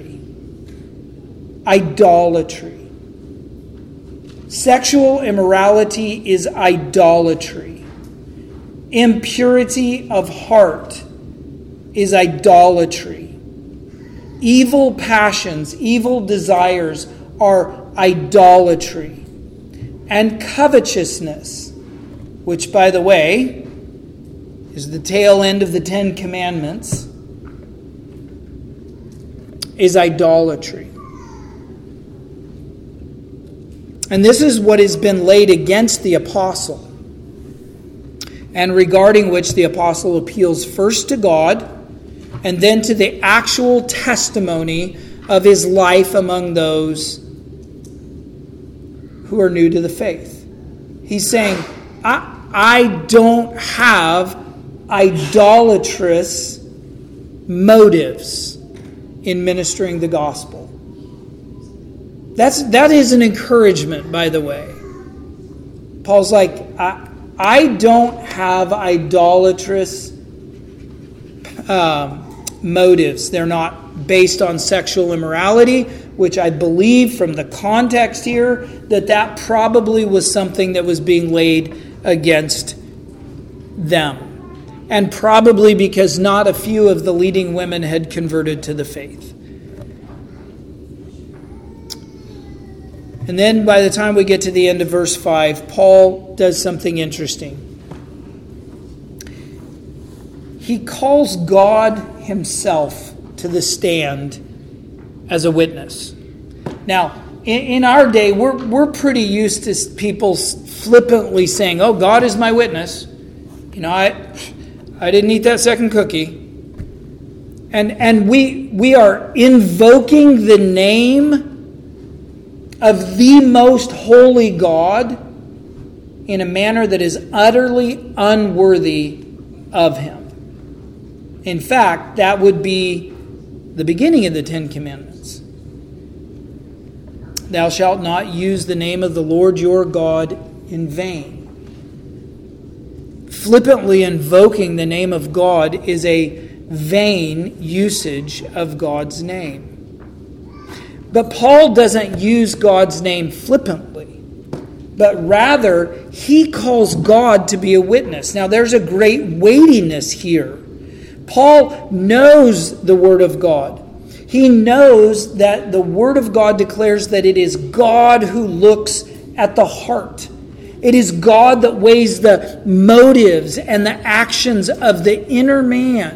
Idolatry. Sexual immorality is idolatry. Impurity of heart is idolatry. Evil passions, evil desires are idolatry. And covetousness, which, by the way, is the tail end of the Ten Commandments, is idolatry. And this is what has been laid against the apostle, and regarding which the apostle appeals first to God and then to the actual testimony of his life among those who are new to the faith. He's saying, I, I don't have idolatrous motives in ministering the gospel. That's that is an encouragement, by the way. Paul's like, I, I don't have idolatrous um, motives. They're not based on sexual immorality, which I believe from the context here that that probably was something that was being laid against them. And probably because not a few of the leading women had converted to the faith. And then by the time we get to the end of verse five, Paul does something interesting. He calls God himself to the stand as a witness. Now, in, in our day, we're, we're pretty used to people flippantly saying, oh, God is my witness. You know, I I didn't eat that second cookie. And, and we, we are invoking the name of the most holy God in a manner that is utterly unworthy of him. In fact, that would be the beginning of the Ten Commandments. Thou shalt not use the name of the Lord your God in vain. Flippantly invoking the name of God is a vain usage of God's name. But Paul doesn't use God's name flippantly, but rather he calls God to be a witness. Now there's a great weightiness here. Paul knows the Word of God. He knows that the Word of God declares that it is God who looks at the heart. It is God that weighs the motives and the actions of the inner man.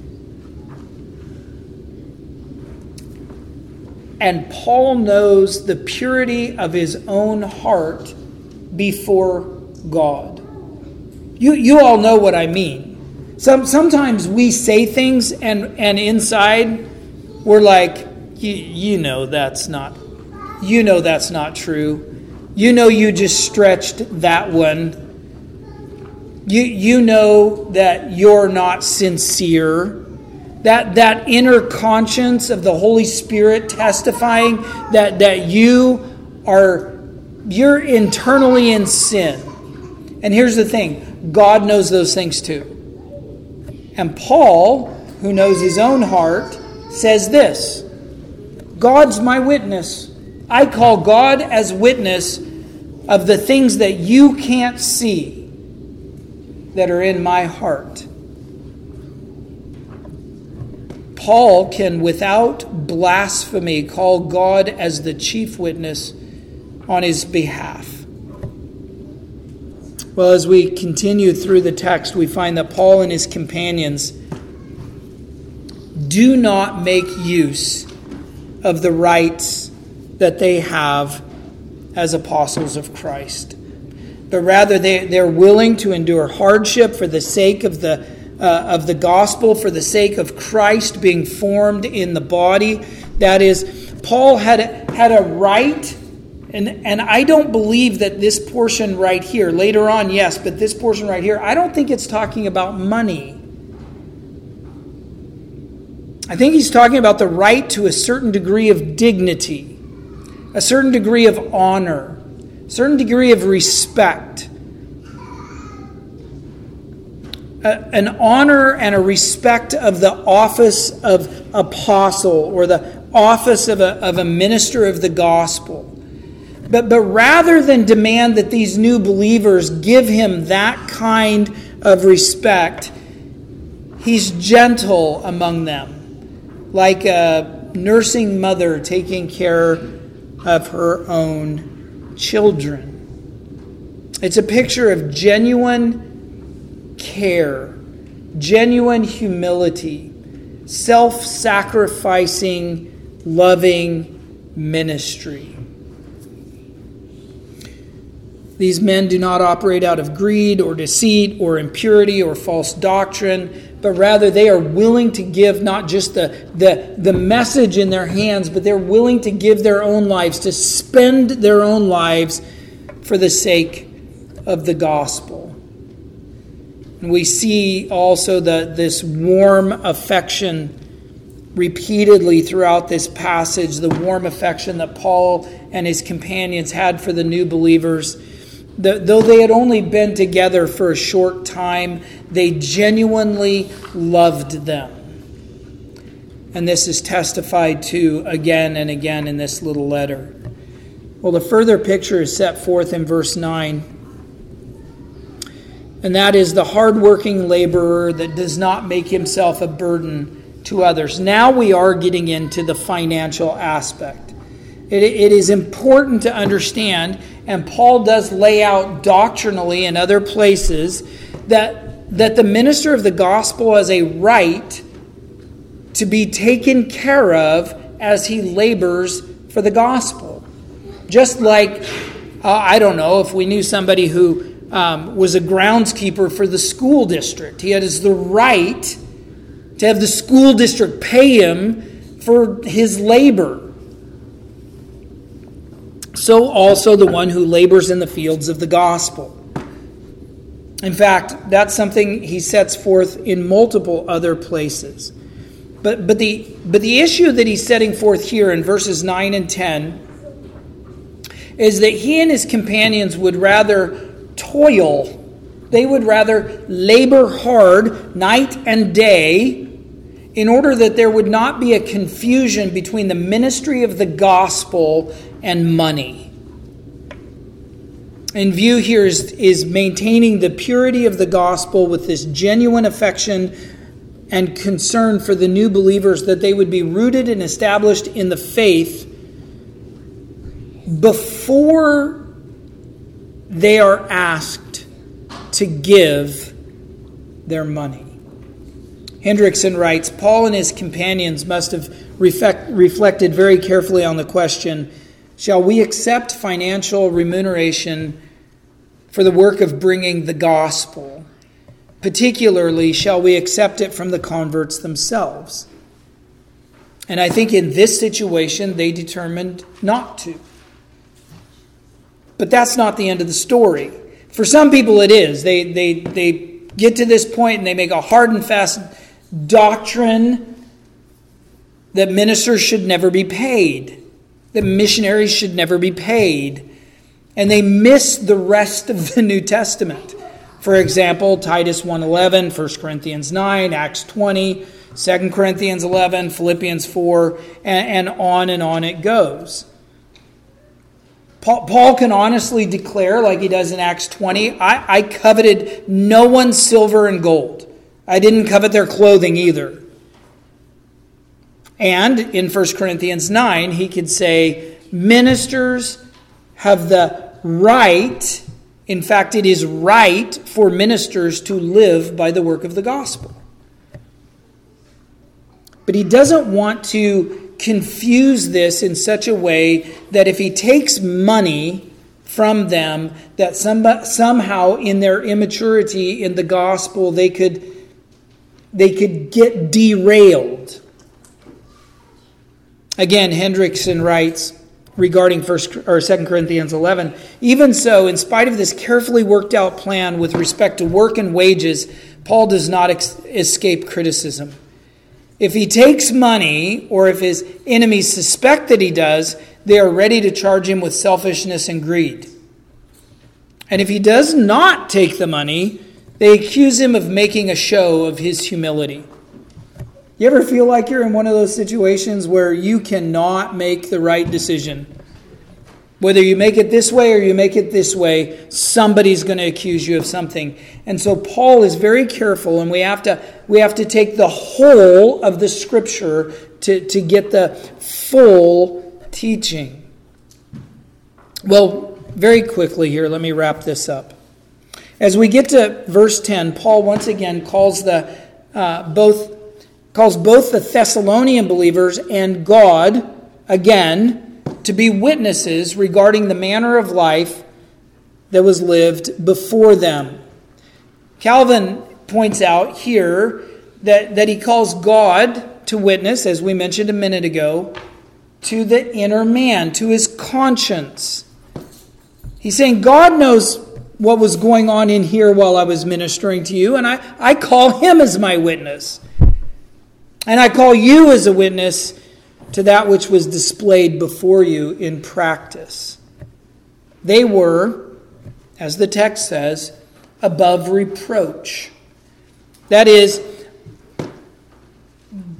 And Paul knows the purity of his own heart before God. You, you all know what I mean. Some, sometimes we say things and, and inside we're like, you, you know that's not, you know that's not true. You know you just stretched that one. You, you know that you're not sincere. That that inner conscience of the Holy Spirit testifying that, that you are you're internally in sin. And here's the thing, God knows those things too. And Paul, who knows his own heart, says this: God's my witness. I call God as witness of the things that you can't see that are in my heart. Paul can, without blasphemy, call God as the chief witness on his behalf. Well, as we continue through the text, we find that Paul and his companions do not make use of the rights that they have as apostles of Christ, but rather they, they're willing to endure hardship for the sake of the Uh, of the gospel, for the sake of Christ being formed in the body. That is, Paul had had a right, and, and I don't believe that this portion right here, later on, yes, but this portion right here, I don't think it's talking about money. I think he's talking about the right to a certain degree of dignity, a certain degree of honor, a certain degree of respect. An honor and a respect of the office of apostle or the office of a, of a minister of the gospel. But, but rather than demand that these new believers give him that kind of respect, he's gentle among them, like a nursing mother taking care of her own children. It's a picture of genuine care, genuine humility, self-sacrificing, loving ministry. These men do not operate out of greed or deceit or impurity or false doctrine, but rather they are willing to give not just the, the, the message in their hands, but they're willing to give their own lives, to spend their own lives for the sake of the gospel. And we see also the, this warm affection repeatedly throughout this passage, the warm affection that Paul and his companions had for the new believers. The, though they had only been together for a short time, they genuinely loved them. And this is testified to again and again in this little letter. Well, the further picture is set forth in verse nine. And that is the hardworking laborer that does not make himself a burden to others. Now we are getting into the financial aspect. It, it is important to understand, and Paul does lay out doctrinally in other places, that, that the minister of the gospel has a right to be taken care of as he labors for the gospel. Just like, uh, I don't know, if we knew somebody who um, was a groundskeeper for the school district, he has the right to have the school district pay him for his labor. So also the one who labors in the fields of the gospel. In fact, that's something he sets forth in multiple other places. But but the but the issue that he's setting forth here in verses nine and ten is that he and his companions would rather toil. They would rather labor hard night and day in order that there would not be a confusion between the ministry of the gospel and money. In view here is, is maintaining the purity of the gospel with this genuine affection and concern for the new believers, that they would be rooted and established in the faith before they are asked to give their money. Hendrickson writes, Paul and his companions must have reflect, reflected very carefully on the question, shall we accept financial remuneration for the work of bringing the gospel? Particularly, shall we accept it from the converts themselves? And I think in this situation, they determined not to. But that's not the end of the story. For some people it is. They, they, they get to this point and they make a hard and fast doctrine that ministers should never be paid, that missionaries should never be paid. And they miss the rest of the New Testament. For example, Titus one eleven, First Corinthians nine, Acts twenty, Second Corinthians eleven, Philippians four, and, and on and on it goes. Paul, Paul can honestly declare, like he does in Acts twenty, I, I coveted no one's silver and gold. I didn't covet their clothing either. And in First Corinthians nine, he could say, ministers have the right, in fact, it is right for ministers to live by the work of the gospel. But he doesn't want to confuse this in such a way that if he takes money from them, that some, somehow in their immaturity in the gospel they could, they could get derailed. Again, Hendrickson writes regarding First or Second Corinthians eleven, even so, in spite of this carefully worked out plan with respect to work and wages, Paul does not ex- escape criticism. If he takes money, or if his enemies suspect that he does, they are ready to charge him with selfishness and greed. And if he does not take the money, they accuse him of making a show of his humility. You ever feel like you're in one of those situations where you cannot make the right decision? Whether you make it this way or you make it this way, somebody's going to accuse you of something. And so Paul is very careful, and we have to we have to take the whole of the Scripture to, to get the full teaching. Well, very quickly here, let me wrap this up. As we get to verse ten, Paul once again calls the uh, both calls both the Thessalonian believers and God, again, to be witnesses regarding the manner of life that was lived before them. Calvin points out here that, that he calls God to witness, as we mentioned a minute ago, to the inner man, to his conscience. He's saying God knows what was going on in here while I was ministering to you, and I, I call him as my witness. And I call you as a witness to that which was displayed before you in practice. They were, as the text says, above reproach. That is,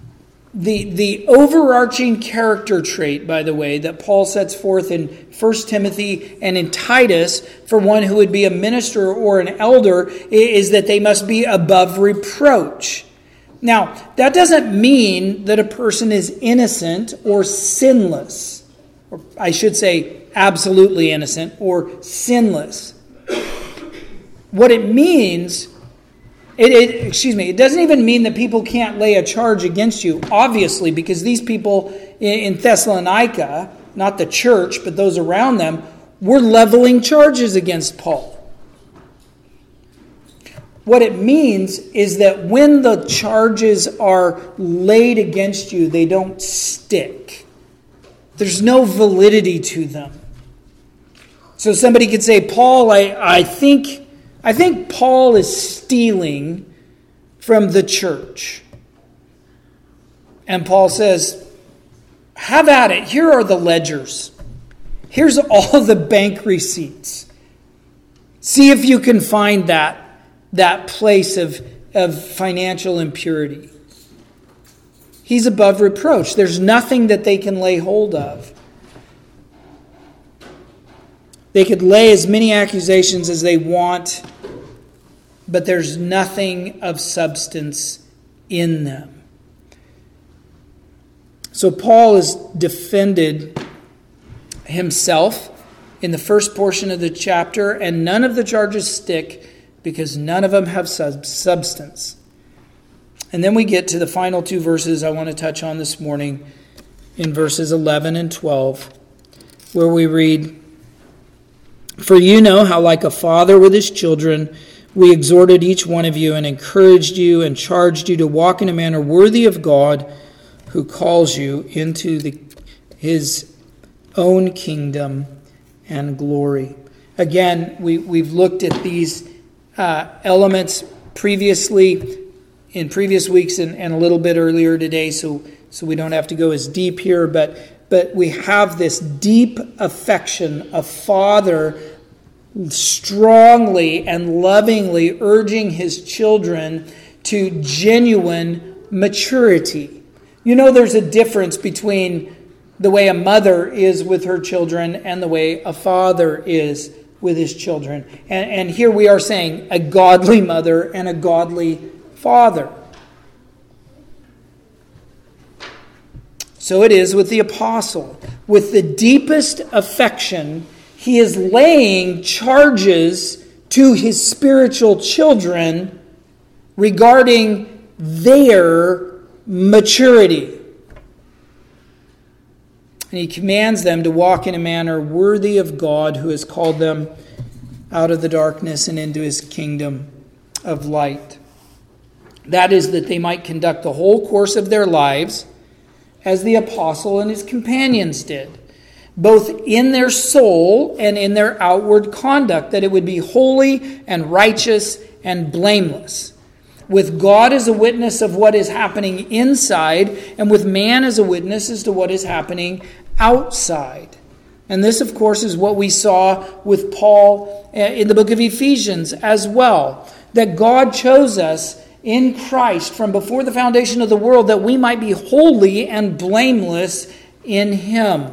The, the overarching character trait, by the way, that Paul sets forth in First Timothy and in Titus for one who would be a minister or an elder is that they must be above reproach. Now, that doesn't mean that a person is innocent or sinless. Or I should say absolutely innocent or sinless. What it means, it, it, excuse me, it doesn't even mean that people can't lay a charge against you, obviously, because these people in, in Thessalonica, not the church, but those around them, were leveling charges against Paul. What it means is that when the charges are laid against you, they don't stick. There's no validity to them. So somebody could say, Paul, I, I think I think Paul is stealing from the church. And Paul says, have at it. Here are the ledgers. Here's all the bank receipts. See if you can find that, that place of, of financial impurity. He's above reproach. There's nothing that they can lay hold of. They could lay as many accusations as they want, but there's nothing of substance in them. So Paul has defended himself in the first portion of the chapter, and none of the charges stick because none of them have sub- substance. And then we get to the final two verses I want to touch on this morning, in verses eleven and twelve, where we read, "For you know how, like a father with his children, we exhorted each one of you and encouraged you and charged you to walk in a manner worthy of God, who calls you into the, his own kingdom and glory." Again, we, we've looked at these uh, elements previously, in previous weeks and, and a little bit earlier today, so, so we don't have to go as deep here, but, but we have this deep affection of Father strongly and lovingly urging his children to genuine maturity. You know, there's a difference between the way a mother is with her children and the way a father is with his children. And, and here we are saying a godly mother and a godly father. So it is with the apostle. With the deepest affection, he is laying charges to his spiritual children regarding their maturity. And he commands them to walk in a manner worthy of God, who has called them out of the darkness and into his kingdom of light. That is, that they might conduct the whole course of their lives as the apostle and his companions did, both in their soul and in their outward conduct, that it would be holy and righteous and blameless, with God as a witness of what is happening inside, and with man as a witness as to what is happening outside. And this, of course, is what we saw with Paul in the book of Ephesians as well, that God chose us in Christ from before the foundation of the world, that we might be holy and blameless in him.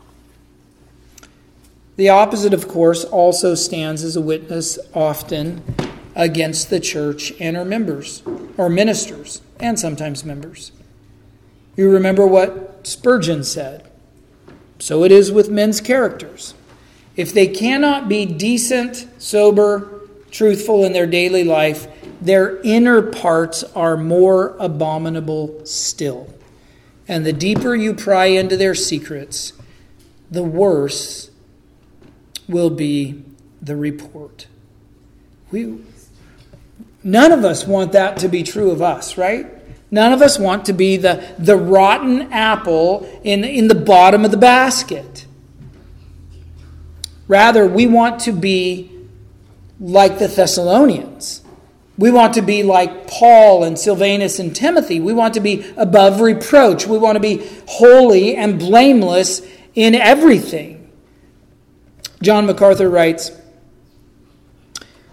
The opposite, of course, also stands as a witness often against the church and her members, or ministers, and sometimes members. You remember what Spurgeon said. So it is with men's characters. If they cannot be decent, sober, truthful in their daily life, their inner parts are more abominable still. And the deeper you pry into their secrets, the worse will be the report. We, none of us want that to be true of us, right? None of us want to be the, the rotten apple in, in the bottom of the basket. Rather, we want to be like the Thessalonians. We want to be like Paul and Silvanus and Timothy. We want to be above reproach. We want to be holy and blameless in everything. John MacArthur writes,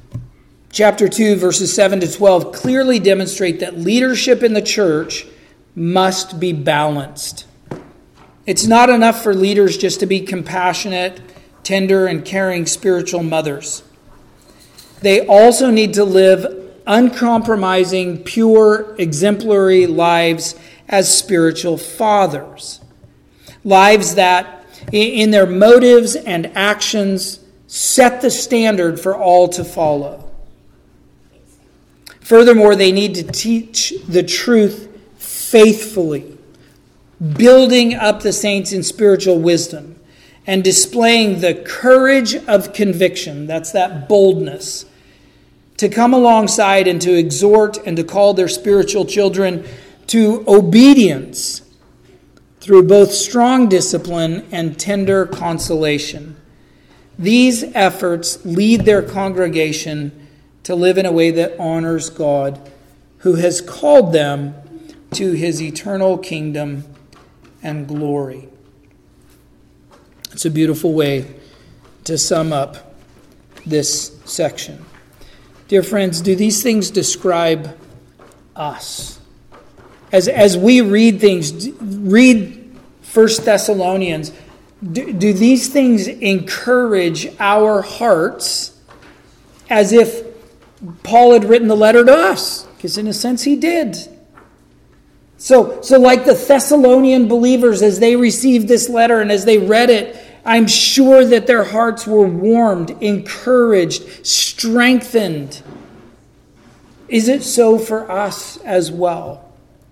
chapter two, verses seven to twelve, clearly demonstrate that leadership in the church must be balanced. It's not enough for leaders just to be compassionate, tender, and caring spiritual mothers. They also need to live uncompromising, pure, exemplary lives as spiritual fathers. Lives that, in their motives and actions, set the standard for all to follow. Furthermore, they need to teach the truth faithfully, building up the saints in spiritual wisdom and displaying the courage of conviction, that's that boldness, to come alongside and to exhort and to call their spiritual children to obedience through both strong discipline and tender consolation. These efforts lead their congregation to live in a way that honors God, who has called them to his eternal kingdom and glory. It's a beautiful way to sum up this section. Dear friends, do these things describe us? As, as we read things, read First Thessalonians, do, do these things encourage our hearts as if Paul had written the letter to us? Because in a sense he did. So, so like the Thessalonian believers, as they received this letter and as they read it, I'm sure that their hearts were warmed, encouraged, strengthened. Is it so for us as well?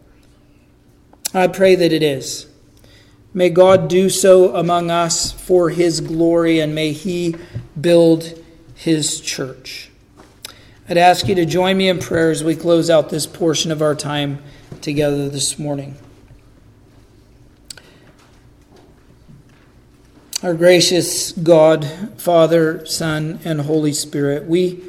I pray that it is. May God do so among us for his glory, and may he build his church. I'd ask you to join me in prayer as we close out this portion of our time together this morning. Our gracious God, Father, Son, and Holy Spirit, we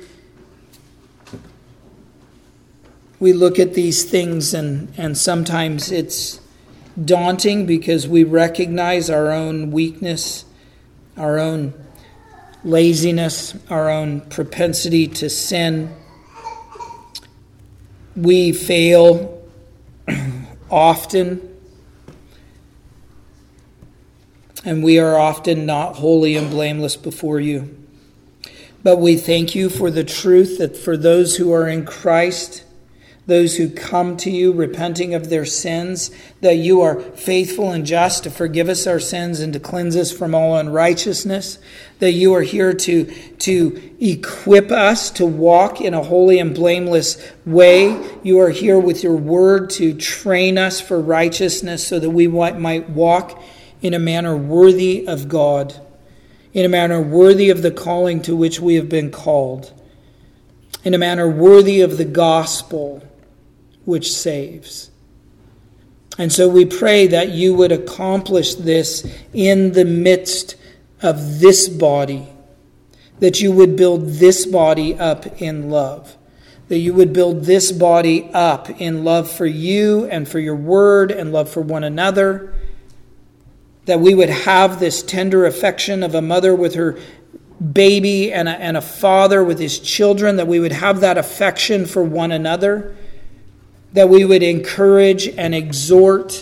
we look at these things and, and sometimes it's daunting because we recognize our own weakness, our own laziness, our own propensity to sin. We fail often, and we are often not holy and blameless before you. But we thank you for the truth that for those who are in Christ, those who come to you repenting of their sins, that you are faithful and just to forgive us our sins and to cleanse us from all unrighteousness, that you are here to, to equip us to walk in a holy and blameless way. You are here with your word to train us for righteousness so that we might walk in a manner worthy of God, in a manner worthy of the calling to which we have been called, in a manner worthy of the gospel which saves. And so we pray that you would accomplish this in the midst of this body, that you would build this body up in love, that you would build this body up in love for you and for your word and love for one another, that we would have this tender affection of a mother with her baby and a, and a father with his children, that we would have that affection for one another, that we would encourage and exhort,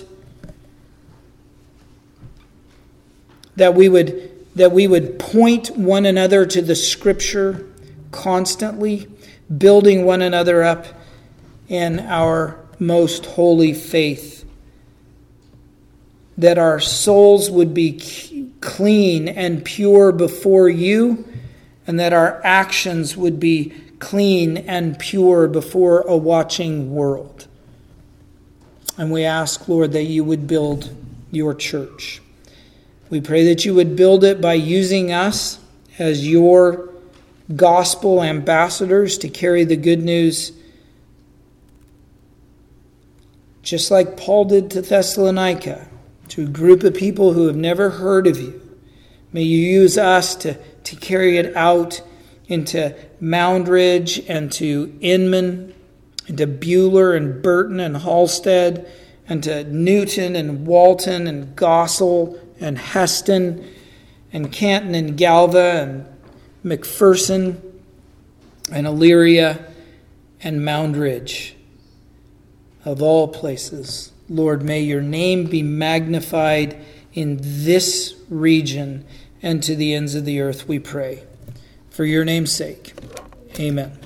that we would that we would point one another to the Scripture constantly, building one another up in our most holy faith, that our souls would be clean and pure before you, and that our actions would be clean and pure before a watching world. And we ask, Lord, that you would build your church. We pray that you would build it by using us as your gospel ambassadors to carry the good news, just like Paul did to Thessalonica, to a group of people who have never heard of you. May you use us to, to carry it out into Moundridge and to Inman, and to Buhler and Burton and Halstead, and to Newton and Walton and Gossel and Heston and Canton and Galva and McPherson and Elyria and Moundridge. of all places. Lord, may your name be magnified in this region and to the ends of the earth, we pray. For your name's sake, amen.